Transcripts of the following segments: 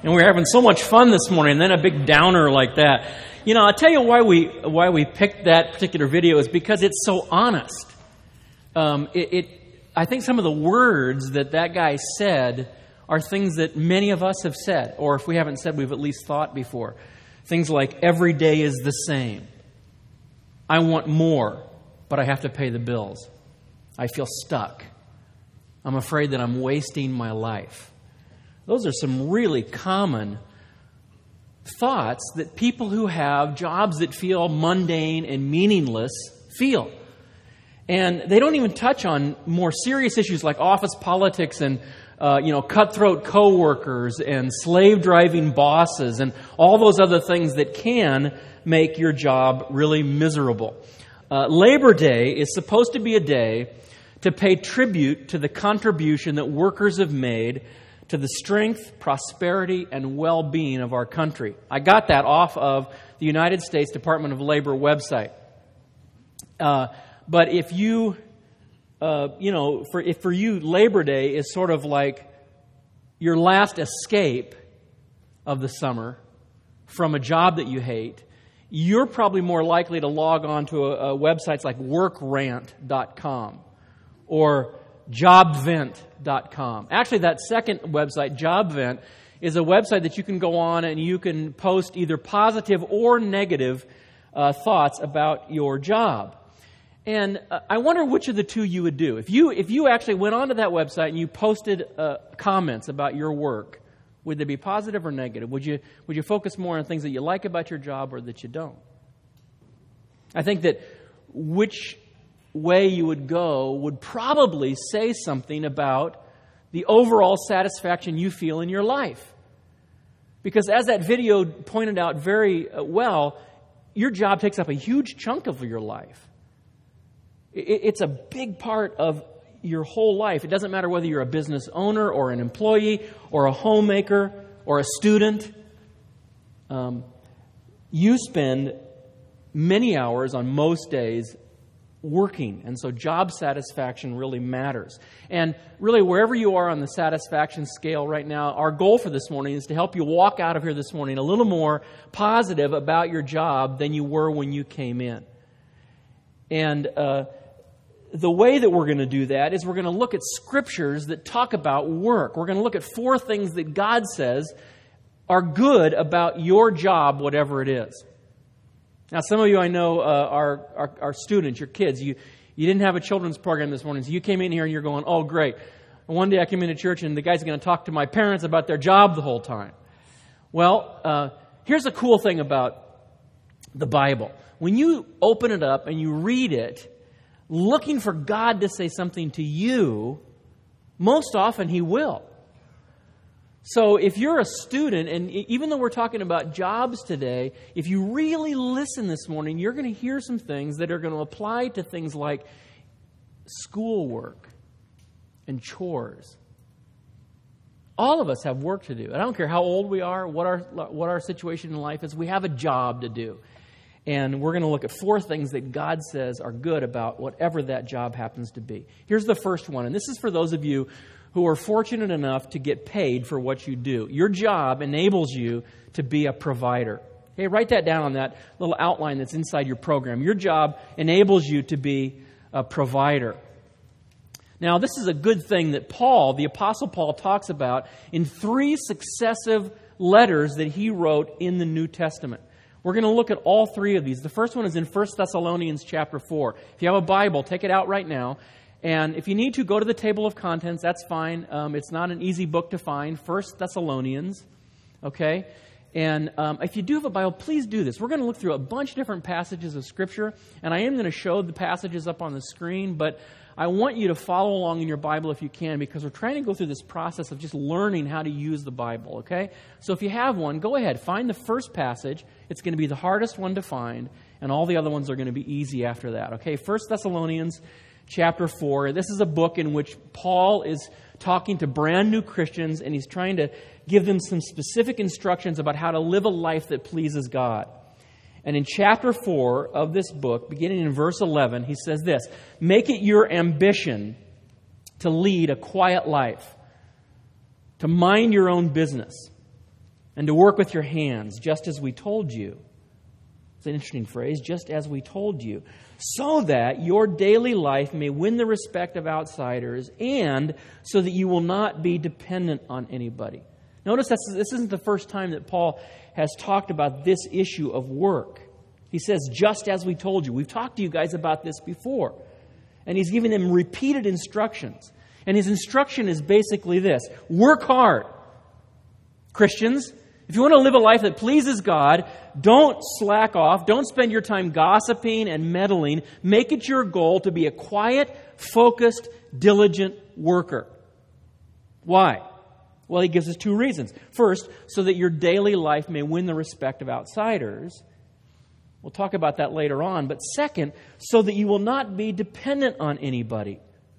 And we're having so much fun this morning, and then a big downer like that. You know, I'll tell you why we picked that particular video is because it's so honest. I think some of the words that guy said are things that many of us have said, or if we haven't said, we've at least thought before. Things like, every day is the same. I want more, but I have to pay the bills. I feel stuck. I'm afraid that I'm wasting my life. Those are some really common thoughts that people who have jobs that feel mundane and meaningless feel. And they don't even touch on more serious issues like office politics and cutthroat coworkers and slave-driving bosses and all those other things that can make your job really miserable. Labor Day is supposed to be a day to pay tribute to the contribution that workers have made to the strength, prosperity, and well-being of our country. I got that off of the United States Department of Labor website. But if you, for you, Labor Day is sort of like your last escape of the summer from a job that you hate, you're probably more likely to log on to websites like workrant.com or jobvent.com. Actually, that second website, JobVent, is a website that you can go on and you can post either positive or negative thoughts about your job. And I wonder which of the two you would do. If you actually went onto that website and you posted comments about your work, would they be positive or negative? Would you focus more on things that you like about your job or that you don't? I think that which way you would go would probably say something about the overall satisfaction you feel in your life. Because as that video pointed out very well, your job takes up a huge chunk of your life. It's a big part of your whole life. It doesn't matter whether you're a business owner or an employee or a homemaker or a student. You spend many hours on most days working, and so job satisfaction really matters. And really, wherever you are on the satisfaction scale right now, our goal for this morning is to help you walk out of here this morning a little more positive about your job than you were when you came in. And the way that we're going to do that is we're going to look at scriptures that talk about work. We're going to look at 4 things that God says are good about your job, whatever it is. Now, some of you I know are students, your kids. You didn't have a children's program this morning, so you came in here and you're going, oh, great. One day I came into church and the guy's going to talk to my parents about their job the whole time. Well, here's a cool thing about the Bible. When you open it up and you read it, looking for God to say something to you, most often He will. So if you're a student, and even though we're talking about jobs today, if you really listen this morning, you're going to hear some things that are going to apply to things like schoolwork and chores. All of us have work to do. I don't care how old we are, what our situation in life is. We have a job to do. And we're going to look at 4 things that God says are good about whatever that job happens to be. Here's the first one, and this is for those of you who are fortunate enough to get paid for what you do. Your job enables you to be a provider. Okay, write that down on that little outline that's inside your program. Your job enables you to be a provider. Now, this is a good thing that Paul, the Apostle Paul, talks about in 3 successive letters that he wrote in the New Testament. We're going to look at all 3 of these. The first one is in 1 Thessalonians chapter 4. If you have a Bible, take it out right now. And if you need to, go to the table of contents. That's fine. It's not an easy book to find. 1 Thessalonians. Okay? And if you do have a Bible, please do this. We're going to look through a bunch of different passages of Scripture. And I am going to show the passages up on the screen. But I want you to follow along in your Bible if you can, because we're trying to go through this process of just learning how to use the Bible. Okay? So if you have one, go ahead. Find the first passage. It's going to be the hardest one to find. And all the other ones are going to be easy after that. Okay? 1 Thessalonians chapter 4. This is a book in which Paul is talking to brand new Christians, and he's trying to give them some specific instructions about how to live a life that pleases God. And in chapter 4 of this book, beginning in verse 11, he says this: "Make it your ambition to lead a quiet life, to mind your own business, and to work with your hands, just as we told you. It's an interesting phrase, just as we told you, so that your daily life may win the respect of outsiders and so that you will not be dependent on anybody. Notice this isn't the first time that Paul has talked about this issue of work. He says, just as we told you. We've talked to you guys about this before. And he's giving them repeated instructions. And his instruction is basically this: work hard. Christians, if you want to live a life that pleases God, don't slack off. Don't spend your time gossiping and meddling. Make it your goal to be a quiet, focused, diligent worker. Why? Well, he gives us two reasons. First, so that your daily life may win the respect of outsiders. We'll talk about that later on. But second, so that you will not be dependent on anybody.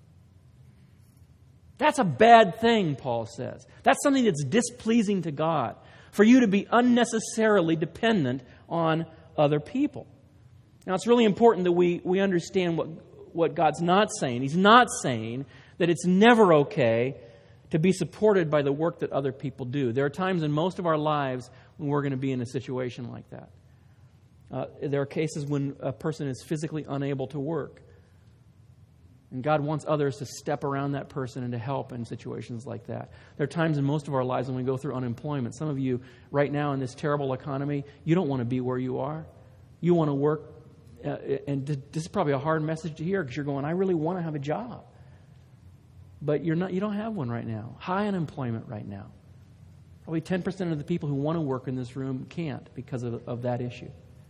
That's a bad thing, Paul says. That's something that's displeasing to God, for you to be unnecessarily dependent on other people. Now, it's really important that we understand what God's not saying. He's not saying that it's never okay to be supported by the work that other people do. There are times in most of our lives when we're going to be in a situation like that. There are cases when a person is physically unable to work. And God wants others to step around that person and to help in situations like that. There are times in most of our lives when we go through unemployment. Some of you, right now in this terrible economy, you don't want to be where you are. You want to work. And this is probably a hard message to hear, because you're going, I really want to have a job. But you don't have one right now. High unemployment right now. Probably 10% of the people who want to work in this room can't because of that issue.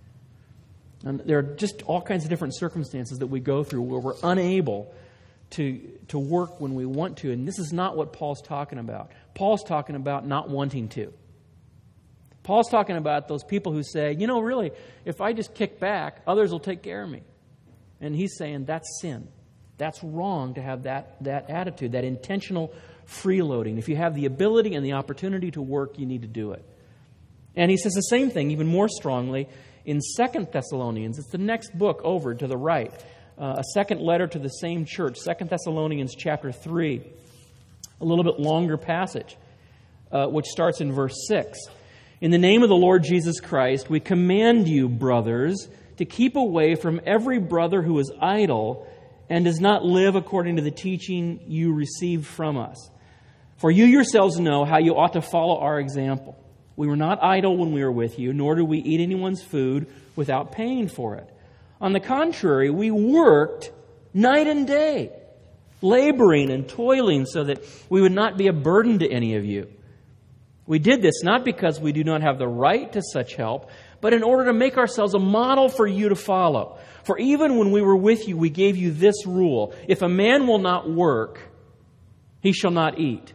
And there are just all kinds of different circumstances that we go through where we're unable to work when we want to. And this is not what Paul's talking about. Paul's talking about not wanting to. Paul's talking about those people who say, really, if I just kick back, others will take care of me. And he's saying that's sin. That's wrong to have that attitude, that intentional freeloading. If you have the ability and the opportunity to work, you need to do it. And he says the same thing, even more strongly, in 2 Thessalonians. It's the next book over to the right. A second letter to the same church, 2 Thessalonians chapter 3. A little bit longer passage, which starts in verse 6. In the name of the Lord Jesus Christ, we command you, brothers, to keep away from every brother who is idle and does not live according to the teaching you received from us. For you yourselves know how you ought to follow our example. We were not idle when we were with you, nor did we eat anyone's food without paying for it. On the contrary, we worked night and day, laboring and toiling so that we would not be a burden to any of you. We did this not because we do not have the right to such help, but in order to make ourselves a model for you to follow. For even when we were with you, we gave you this rule: if a man will not work, he shall not eat.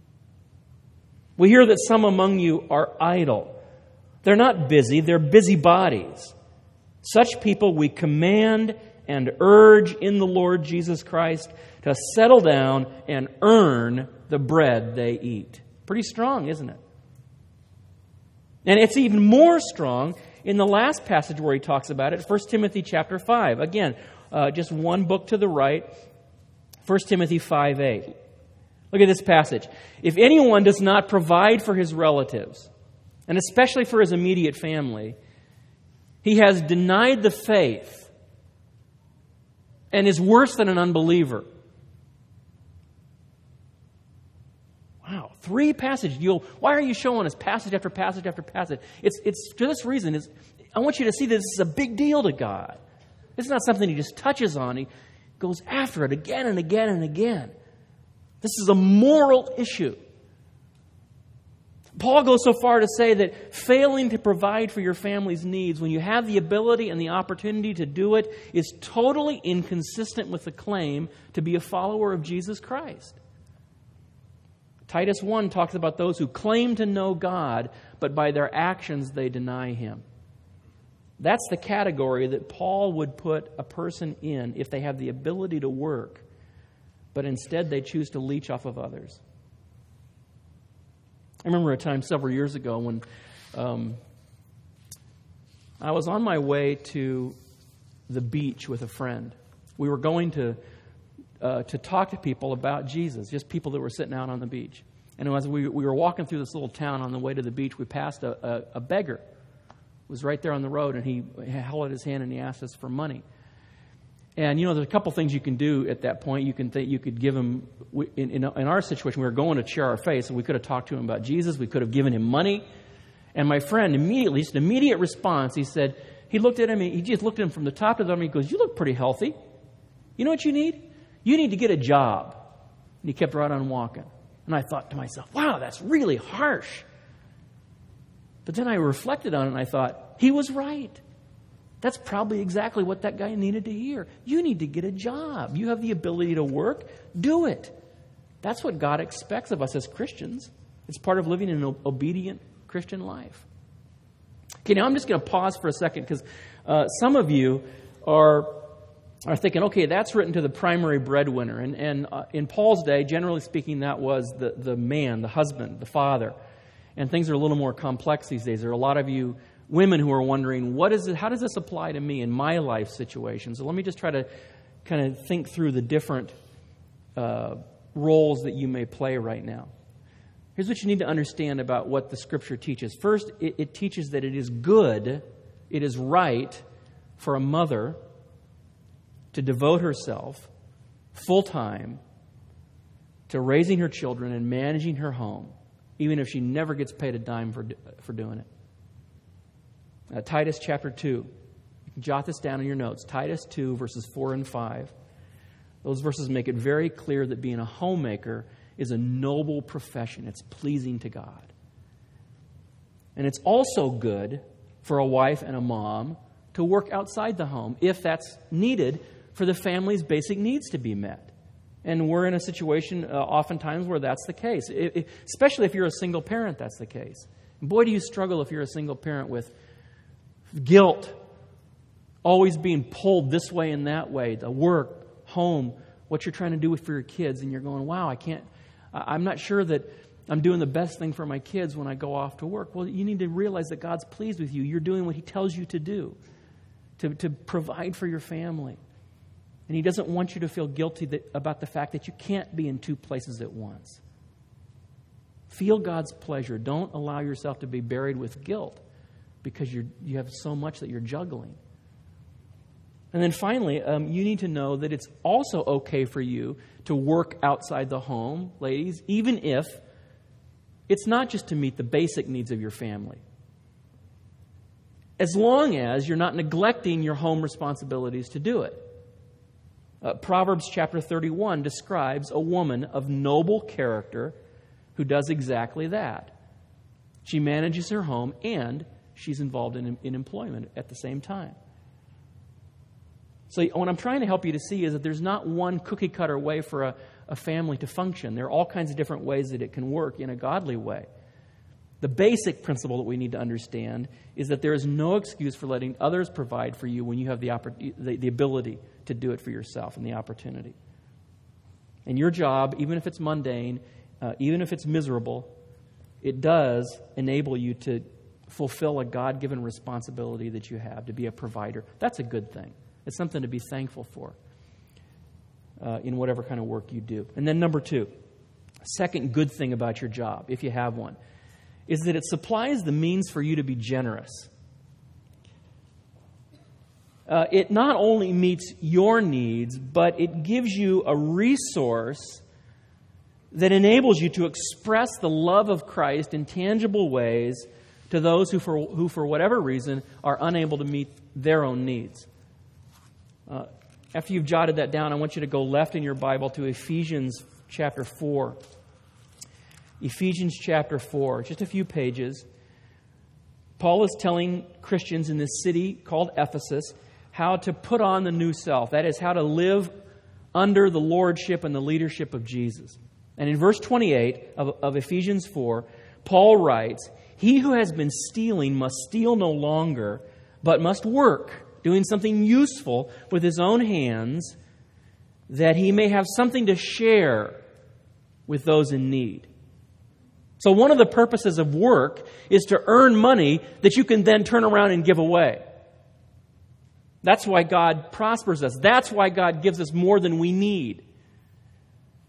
We hear that some among you are idle. They're not busy, they're busybodies. Such people we command and urge in the Lord Jesus Christ to settle down and earn the bread they eat. Pretty strong, isn't it? And it's even more strong in the last passage where he talks about it, 1 Timothy chapter 5. Again, just one book to the right, 1 Timothy 5:8. Look at this passage. If anyone does not provide for his relatives, and especially for his immediate family, he has denied the faith and is worse than an unbeliever. Wow, 3 passages. Why are you showing us passage after passage after passage? It's for this reason. I want you to see that this is a big deal to God. It's not something he just touches on. He goes after it again and again and again. This is a moral issue. Paul goes so far to say that failing to provide for your family's needs when you have the ability and the opportunity to do it is totally inconsistent with the claim to be a follower of Jesus Christ. Titus 1 talks about those who claim to know God, but by their actions they deny Him. That's the category that Paul would put a person in if they have the ability to work, but instead they choose to leech off of others. I remember a time several years ago when I was on my way to the beach with a friend. We were going to talk to people about Jesus, just people that were sitting out on the beach. And as we were walking through this little town on the way to the beach, we passed a beggar. It was right there on the road, and he held out his hand and he asked us for money. And, there's a couple things you can do at that point. You could give him, in our situation, we were going to share our faith, so we could have talked to him about Jesus. We could have given him money. And my friend, immediately, just an immediate response, he looked at him, he just looked at him from the top to the bottom, and he goes, "You look pretty healthy. You know what you need? You need to get a job." And he kept right on walking. And I thought to myself, wow, that's really harsh. But then I reflected on it and I thought, he was right. That's probably exactly what that guy needed to hear. You need to get a job. You have the ability to work. Do it. That's what God expects of us as Christians. It's part of living an obedient Christian life. Okay, now I'm just going to pause for a second because some of you are thinking, okay, that's written to the primary breadwinner. And in Paul's day, generally speaking, that was the man, the husband, the father. And things are a little more complex these days. There are a lot of you women who are wondering, how does this apply to me in my life situation? So let me just try to kind of think through the different roles that you may play right now. Here's what you need to understand about what the Scripture teaches. First, it teaches that it is good, it is right for a mother to devote herself full-time to raising her children and managing her home, even if she never gets paid a dime for doing it. Titus chapter 2. You can jot this down in your notes. Titus 2, verses 4 and 5. Those verses make it very clear that being a homemaker is a noble profession. It's pleasing to God. And it's also good for a wife and a mom to work outside the home if that's needed for the family's basic needs to be met. And we're in a situation oftentimes where that's the case. Especially if you're a single parent, that's the case. And boy, do you struggle if you're a single parent with guilt, always being pulled this way and that way, the work, home, what you're trying to do for your kids, and you're going, wow, I'm not sure that I'm doing the best thing for my kids when I go off to work. Well, you need to realize that God's pleased with you. You're doing what He tells you to do, to provide for your family. And He doesn't want you to feel guilty about the fact that you can't be in two places at once. Feel God's pleasure. Don't allow yourself to be buried with guilt because you have so much that you're juggling. And then finally, you need to know that it's also okay for you to work outside the home, ladies, even if it's not just to meet the basic needs of your family. As long as you're not neglecting your home responsibilities to do it. Proverbs chapter 31 describes a woman of noble character who does exactly that. She manages her home and she's involved in employment at the same time. So what I'm trying to help you to see is that there's not one cookie-cutter way for a family to function. There are all kinds of different ways that it can work in a godly way. The basic principle that we need to understand is that there is no excuse for letting others provide for you when you have the ability to do it for yourself and the opportunity. And your job, even if it's mundane, even if it's miserable, it does enable you to fulfill a God-given responsibility that you have to be a provider. That's a good thing. It's something to be thankful for in whatever kind of work you do. And then number 2, second good thing about your job, if you have one, is that it supplies the means for you to be generous. It not only meets your needs, but it gives you a resource that enables you to express the love of Christ in tangible ways to those who for whatever reason, are unable to meet their own needs. After you've jotted that down, I want you to go left in your Bible to Ephesians chapter 4. Ephesians chapter 4, just a few pages. Paul is telling Christians in this city called Ephesus how to put on the new self. That is, how to live under the lordship and the leadership of Jesus. And in verse 28 of Ephesians 4, Paul writes, "He who has been stealing must steal no longer, but must work, doing something useful with his own hands, that he may have something to share with those in need." So one of the purposes of work is to earn money that you can then turn around and give away. That's why God prospers us. That's why God gives us more than we need.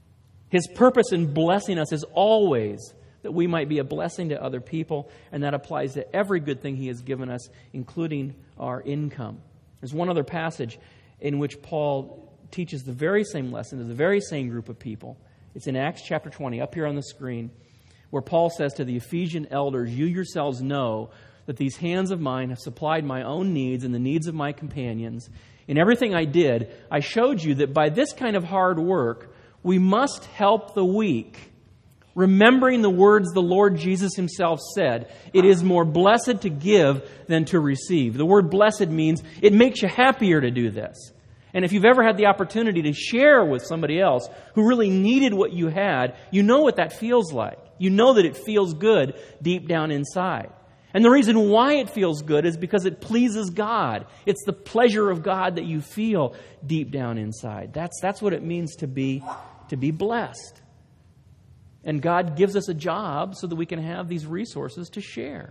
His purpose in blessing us is always that we might be a blessing to other people, and that applies to every good thing He has given us, including our income. There's one other passage in which Paul teaches the very same lesson to the very same group of people. It's in Acts chapter 20, up here on the screen, where Paul says to the Ephesian elders, "You yourselves know that these hands of mine have supplied my own needs and the needs of my companions. In everything I did, I showed you that by this kind of hard work, we must help the weak, remembering the words the Lord Jesus Himself said, 'It is more blessed to give than to receive.'" The word blessed means it makes you happier to do this. And if you've ever had the opportunity to share with somebody else who really needed what you had, you know what that feels like. You know that it feels good deep down inside. And the reason why it feels good is because it pleases God. It's the pleasure of God that you feel deep down inside. That's what it means to be blessed. And God gives us a job so that we can have these resources to share,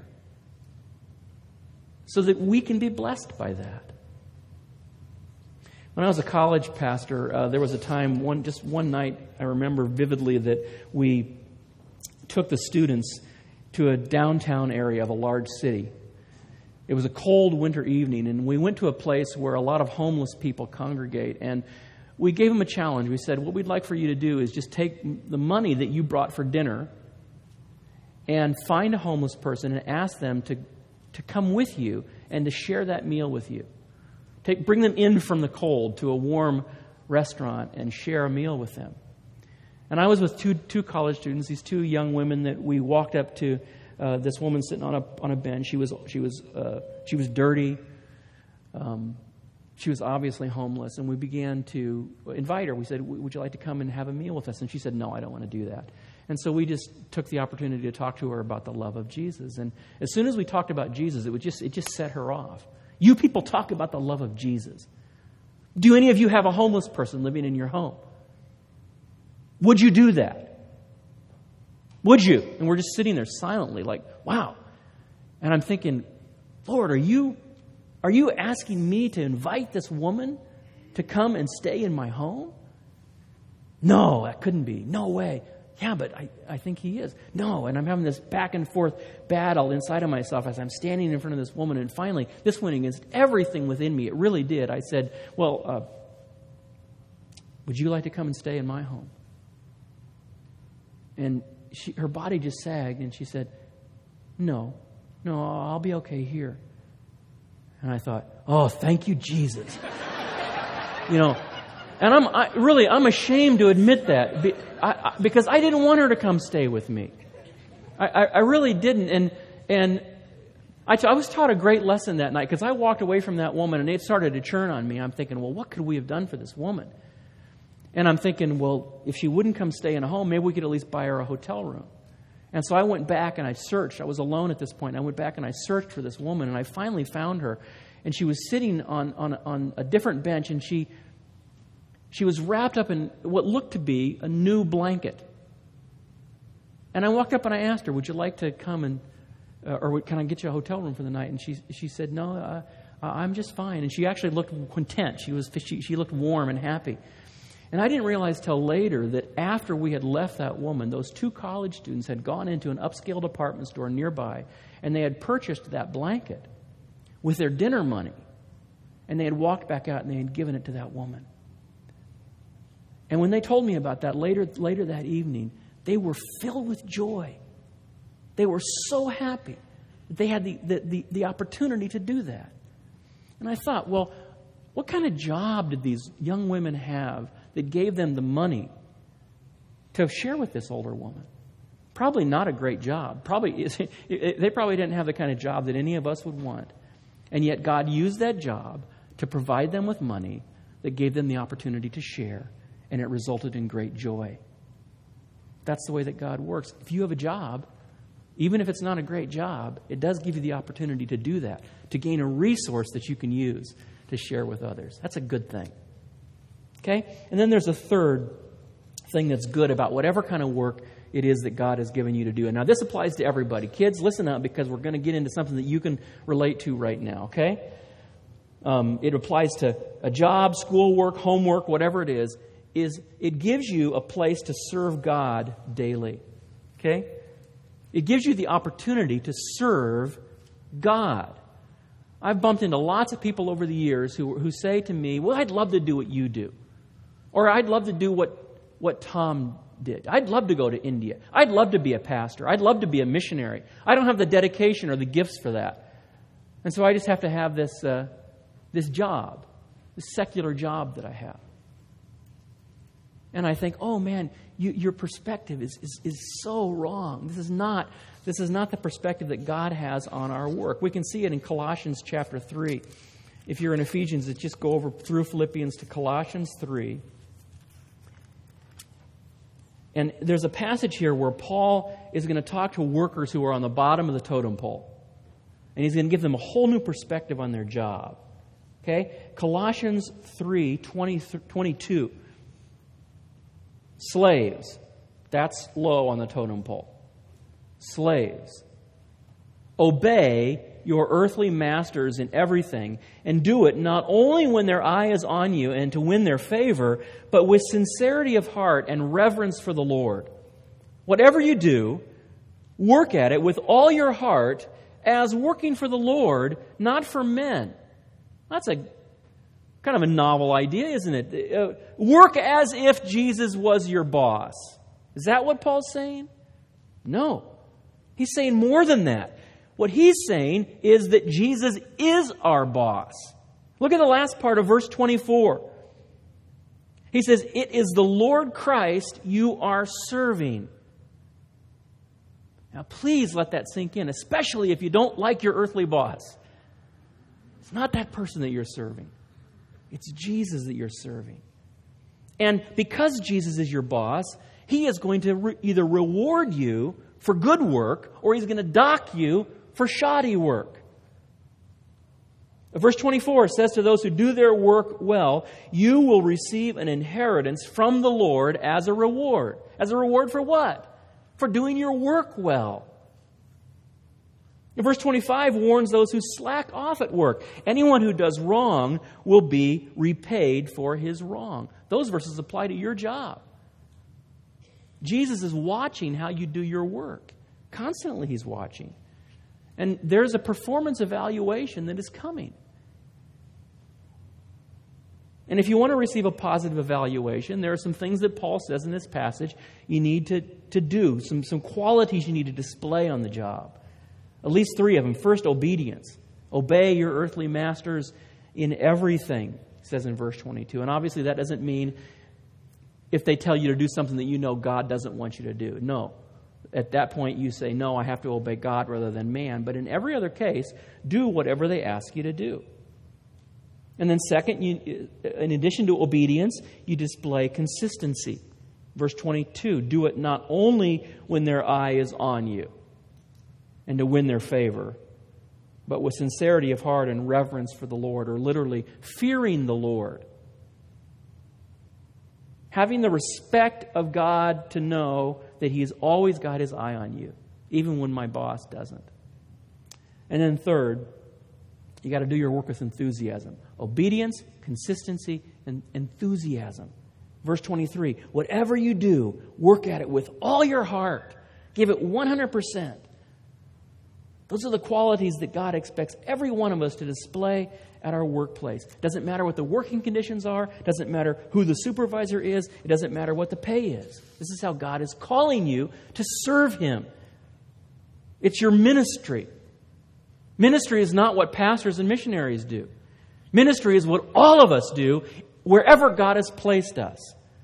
so that we can be blessed by that. When I was a college pastor, there was a time, one night, I remember vividly that we took the students to a downtown area of a large city. It was a cold winter evening, and we went to a place where a lot of homeless people congregate, and we gave them a challenge. We said, what we'd like for you to do is just take the money that you brought for dinner and find a homeless person and ask them to come with you and to share that meal with you. Bring them in from the cold to a warm restaurant and share a meal with them. And I was with two college students, these two young women, that we walked up to this woman sitting on a bench. She was dirty. She was obviously homeless, and we began to invite her. We said, "Would you like to come and have a meal with us?" And she said, "No, I don't want to do that." And so we just took the opportunity to talk to her about the love of Jesus. And as soon as we talked about Jesus, it just set her off. You people talk about the love of Jesus. Do any of you have a homeless person living in your home? Would you do that? Would you? And we're just sitting there silently like, wow. And I'm thinking, Lord, are you asking me to invite this woman to come and stay in my home? No, that couldn't be. No way. Yeah, but I think He is. No, and I'm having this back and forth battle inside of myself as I'm standing in front of this woman, and finally, this went against everything within me. It really did. I said, well, would you like to come and stay in my home? And her body just sagged, and she said, no, I'll be okay here. And I thought, oh, thank you, Jesus. And I'm ashamed to admit that because I didn't want her to come stay with me. I really didn't. And I was taught a great lesson that night because I walked away from that woman and it started to churn on me. I'm thinking, well, what could we have done for this woman? And I'm thinking, well, if she wouldn't come stay in a home, maybe we could at least buy her a hotel room. And so I went back and I searched. I was alone at this point. I went back and I searched for this woman, and I finally found her. And she was sitting on a different bench, and she was wrapped up in what looked to be a new blanket. And I walked up and I asked her, would you like to come or can I get you a hotel room for the night? And she said, no, I'm just fine. And she actually looked content. She looked warm and happy. And I didn't realize till later that after we had left that woman, those two college students had gone into an upscale department store nearby, and they had purchased that blanket with their dinner money. And they had walked back out and they had given it to that woman. And when they told me about that later that evening, they were filled with joy. They were so happy that they had the opportunity to do that. And I thought, well, what kind of job did these young women have that gave them the money to share with this older woman? Probably not a great job. They probably didn't have the kind of job that any of us would want. And yet God used that job to provide them with money that gave them the opportunity to share. And it resulted in great joy. That's the way that God works. If you have a job, even if it's not a great job, it does give you the opportunity to do that, to gain a resource that you can use to share with others. That's a good thing. Okay? And then there's a third thing that's good about whatever kind of work it is that God has given you to do. And now this applies to everybody. Kids, listen up, because we're going to get into something that you can relate to right now. Okay? It applies to a job, schoolwork, homework, whatever it is. is it gives you a place to serve God daily. Okay? It gives you the opportunity to serve God. I've bumped into lots of people over the years who say to me, well, I'd love to do what you do. Or I'd love to do what Tom did. I'd love to go to India. I'd love to be a pastor. I'd love to be a missionary. I don't have the dedication or the gifts for that. And so I just have to have this job, this secular job that I have. And I think, oh man, your perspective is so wrong. This is not the perspective that God has on our work. We can see it in Colossians chapter 3. If you're in Ephesians, just go over through Philippians to Colossians 3. And there's a passage here where Paul is going to talk to workers who are on the bottom of the totem pole. And he's going to give them a whole new perspective on their job. Okay? Colossians 3, 22. Slaves. That's low on the totem pole. Slaves. Obey your earthly masters in everything, and do it not only when their eye is on you and to win their favor, but with sincerity of heart and reverence for the Lord. Whatever you do, work at it with all your heart as working for the Lord, not for men. That's a kind of a novel idea, isn't it? Work as if Jesus was your boss. Is that what Paul's saying? No. He's saying more than that. What he's saying is that Jesus is our boss. Look at the last part of verse 24. He says, "It is the Lord Christ you are serving." Now, please let that sink in, especially if you don't like your earthly boss. It's not that person that you're serving. It's Jesus that you're serving. And because Jesus is your boss, He is going to either reward you for good work or He's going to dock you for shoddy work. Verse 24 says to those who do their work well, you will receive an inheritance from the Lord as a reward. As a reward for what? For doing your work well. Verse 25 warns those who slack off at work. Anyone who does wrong will be repaid for his wrong. Those verses apply to your job. Jesus is watching how you do your work. Constantly He's watching. And there's a performance evaluation that is coming. And if you want to receive a positive evaluation, there are some things that Paul says in this passage you need to do, some qualities you need to display on the job. At least 3 of them. First, obedience. Obey your earthly masters in everything, it says in verse 22. And obviously that doesn't mean if they tell you to do something that you know God doesn't want you to do. No. At that point you say, no, I have to obey God rather than man. But in every other case, do whatever they ask you to do. And then second, in addition to obedience, you display consistency. Verse 22, do it not only when their eye is on you and to win their favor, but with sincerity of heart and reverence for the Lord, or literally fearing the Lord. Having the respect of God to know that He has always got His eye on you, even when my boss doesn't. And then third, you got to do your work with enthusiasm. Obedience, consistency, and enthusiasm. Verse 23, whatever you do, work at it with all your heart. Give it 100%. Those are the qualities that God expects every one of us to display at our workplace. Doesn't matter what the working conditions are. Doesn't matter who the supervisor is. It doesn't matter what the pay is. This is how God is calling you to serve Him. It's your ministry. Ministry is not what pastors and missionaries do. Ministry is what all of us do wherever God has placed us.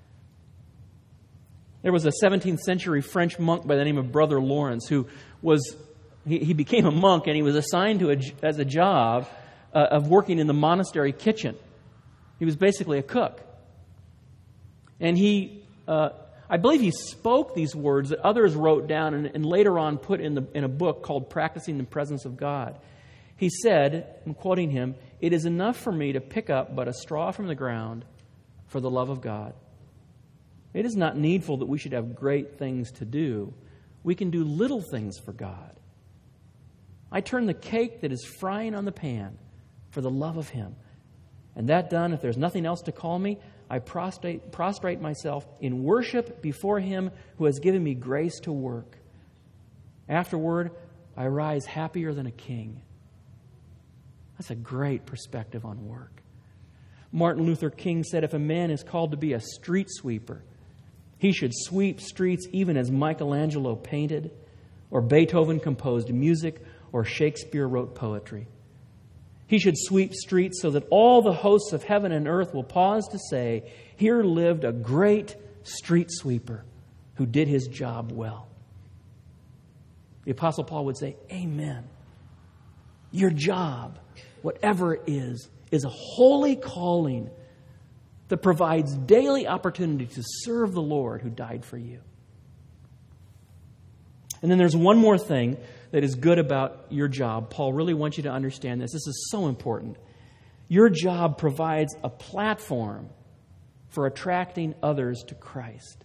There was a 17th century French monk by the name of Brother Lawrence who was... He became a monk and he was assigned to as a job of working in the monastery kitchen. He was basically a cook. And I believe he spoke these words that others wrote down and later on put in a book called Practicing the Presence of God. He said, I'm quoting him, "It is enough for me to pick up but a straw from the ground for the love of God. It is not needful that we should have great things to do. We can do little things for God. I turn the cake that is frying on the pan for the love of Him. And that done, if there's nothing else to call me, I prostrate myself in worship before Him who has given me grace to work. Afterward, I rise happier than a king. That's a great perspective on work. Martin Luther King said, if a man is called to be a street sweeper, he should sweep streets even as Michelangelo painted, or Beethoven composed music, or Shakespeare wrote poetry. He should sweep streets so that all the hosts of heaven and earth will pause to say, here lived a great street sweeper who did his job well. The Apostle Paul would say, amen. Your job, whatever it is a holy calling that provides daily opportunity to serve the Lord who died for you. And then there's one more thing that is good about your job. Paul really wants you to understand this. This is so important. Your job provides a platform for attracting others to Christ.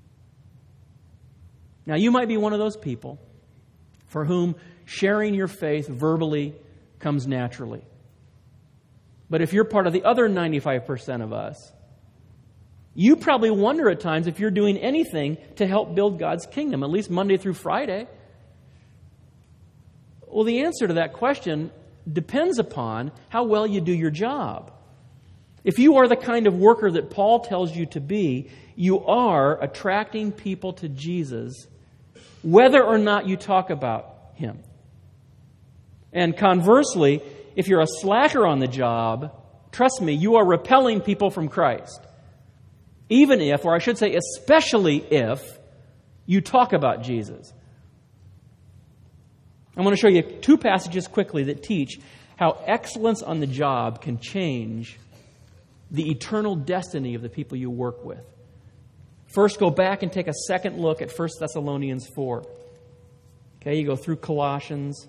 Now, you might be one of those people for whom sharing your faith verbally comes naturally. But if you're part of the other 95% of us, you probably wonder at times if you're doing anything to help build God's kingdom, at least Monday through Friday. Well, the answer to that question depends upon how well you do your job. If you are the kind of worker that Paul tells you to be, you are attracting people to Jesus, whether or not you talk about Him. And conversely, if you're a slacker on the job, trust me, you are repelling people from Christ. Even if, or I should say especially if, you talk about Jesus. I'm going to show you two passages quickly that teach how excellence on the job can change the eternal destiny of the people you work with. First, go back and take a second look at 1 Thessalonians 4. Okay, you go through Colossians,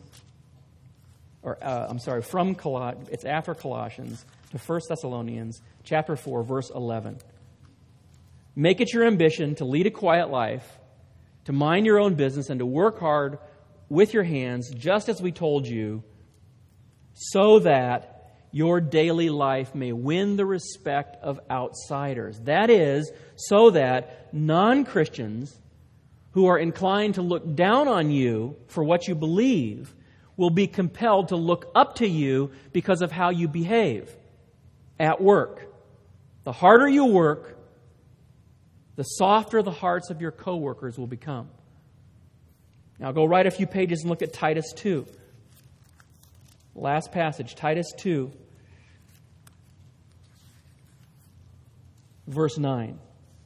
it's after Colossians to 1 Thessalonians chapter 4, verse 11. Make it your ambition to lead a quiet life, to mind your own business, and to work hard with your hands, just as we told you, so that your daily life may win the respect of outsiders. That is, so that non-Christians who are inclined to look down on you for what you believe will be compelled to look up to you because of how you behave at work. The harder you work, the softer the hearts of your coworkers will become. Now go right a few pages and look at Titus 2. Last passage, Titus 2, verse 9.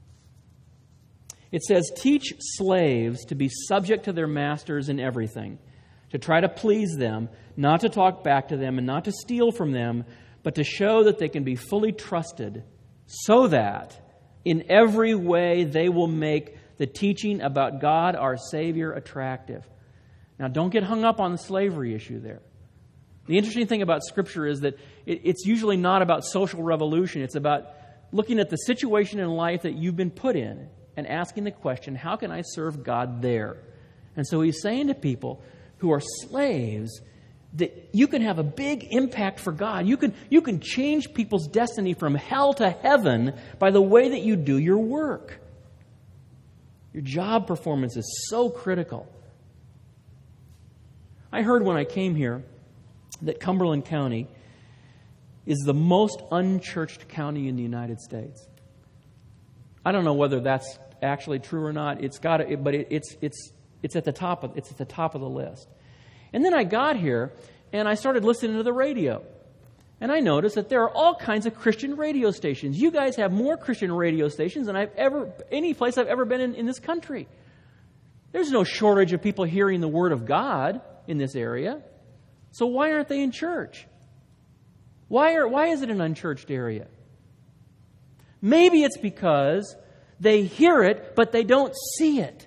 It says, teach slaves to be subject to their masters in everything, to try to please them, not to talk back to them, and not to steal from them, but to show that they can be fully trusted, so that in every way they will make the teaching about God, our Savior, attractive. Now, don't get hung up on the slavery issue there. The interesting thing about Scripture is that it's usually not about social revolution. It's about looking at the situation in life that you've been put in and asking the question, how can I serve God there? And so he's saying to people who are slaves that you can have a big impact for God. You can change people's destiny from hell to heaven by the way that you do your work. Your job performance is so critical. I heard when I came here that Cumberland County is the most unchurched county in the United States. I don't know whether that's actually true or not. It's at the top of the list. And then I got here and I started listening to the radio. And I noticed that there are all kinds of Christian radio stations. You guys have more Christian radio stations than any place I've ever been in this country. There's no shortage of people hearing the Word of God in this area. So why aren't they in church? Why is it an unchurched area? Maybe it's because they hear it, but they don't see it.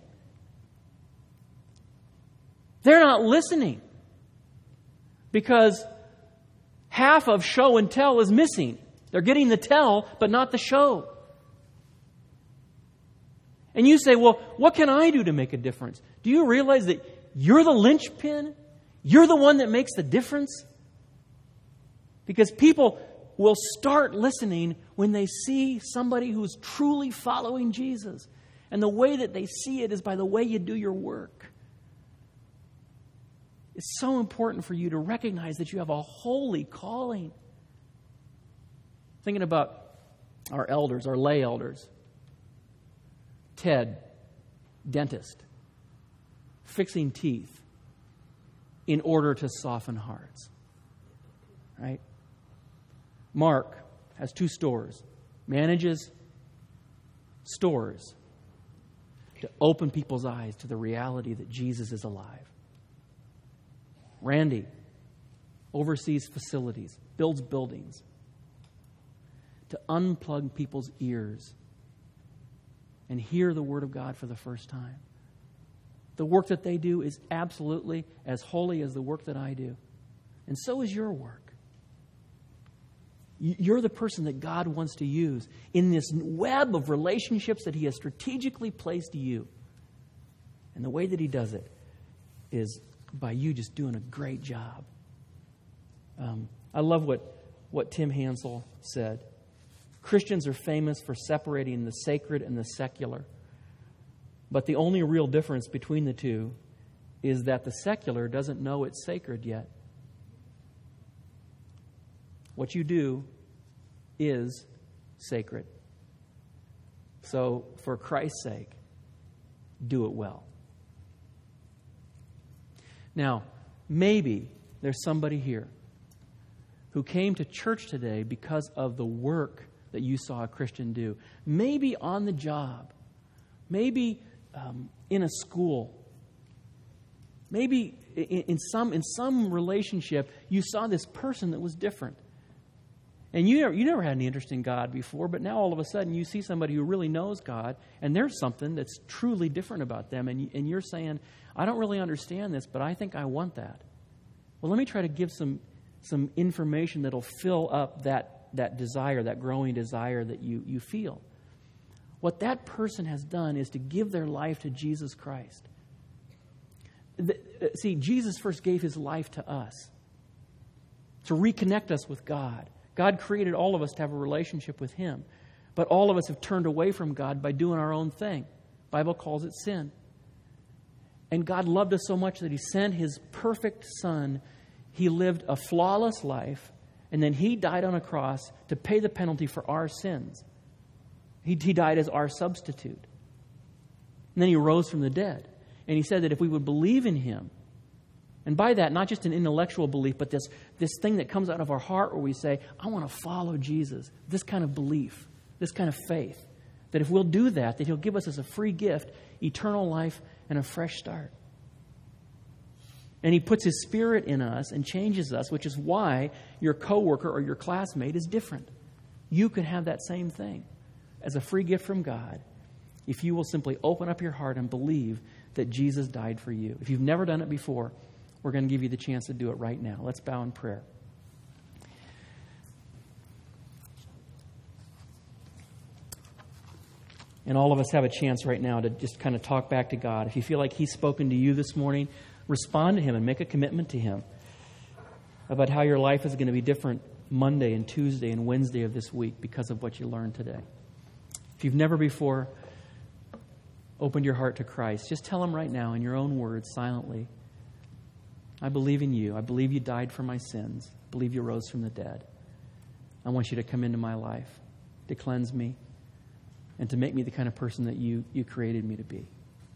They're not listening because half of show and tell is missing. They're getting the tell, but not the show. And you say, well, what can I do to make a difference? Do you realize that you're the linchpin? You're the one that makes the difference? Because people will start listening when they see somebody who's truly following Jesus. And the way that they see it is by the way you do your work. It's so important for you to recognize that you have a holy calling. Thinking about our elders, our lay elders. Ted, dentist, fixing teeth in order to soften hearts. Right? Mark has 2 stores, manages stores to open people's eyes to the reality that Jesus is alive. Randy oversees facilities, builds buildings to unplug people's ears and hear the Word of God for the first time. The work that they do is absolutely as holy as the work that I do. And so is your work. You're the person that God wants to use in this web of relationships that He has strategically placed you. And the way that He does it is by you just doing a great job. I love what Tim Hansel said. Christians are famous for separating the sacred and the secular. But the only real difference between the two is that the secular doesn't know it's sacred yet. What you do is sacred. So, for Christ's sake, do it well. Now, maybe there's somebody here who came to church today because of the work that you saw a Christian do. Maybe on the job. Maybe in a school. Maybe in some relationship you saw this person that was different. And you never had any interest in God before, but now all of a sudden you see somebody who really knows God, and there's something that's truly different about them, and you're saying, I don't really understand this, but I think I want that. Well, let me try to give some information that'll fill up that desire, that growing desire that you feel. What that person has done is to give their life to Jesus Christ. See, Jesus first gave His life to us to reconnect us with God. God created all of us to have a relationship with Him. But all of us have turned away from God by doing our own thing. The Bible calls it sin. And God loved us so much that He sent His perfect Son. He lived a flawless life, and then He died on a cross to pay the penalty for our sins. He died as our substitute. And then He rose from the dead. And He said that if we would believe in Him, and by that, not just an intellectual belief, but this thing that comes out of our heart where we say, I want to follow Jesus. This kind of belief, this kind of faith. That if we'll do that He'll give us as a free gift eternal life and a fresh start. And He puts His Spirit in us and changes us, which is why your coworker or your classmate is different. You can have that same thing as a free gift from God if you will simply open up your heart and believe that Jesus died for you. If you've never done it before, we're going to give you the chance to do it right now. Let's bow in prayer. And all of us have a chance right now to just kind of talk back to God. If you feel like He's spoken to you this morning, respond to Him and make a commitment to Him about how your life is going to be different Monday and Tuesday and Wednesday of this week because of what you learned today. If you've never before opened your heart to Christ, just tell Him right now in your own words, silently, I believe in You. I believe You died for my sins. I believe You rose from the dead. I want You to come into my life, to cleanse me, and to make me the kind of person that You created me to be.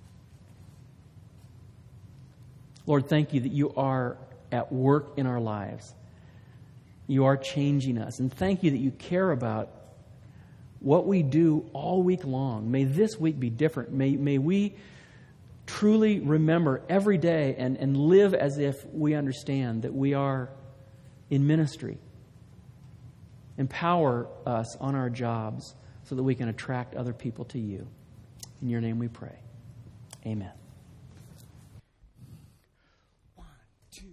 Lord, thank You that You are at work in our lives. You are changing us. And thank You that You care about what we do all week long. May this week be different. May we truly remember every day and live as if we understand that we are in ministry. Empower us on our jobs so that we can attract other people to You. In Your name we pray. Amen.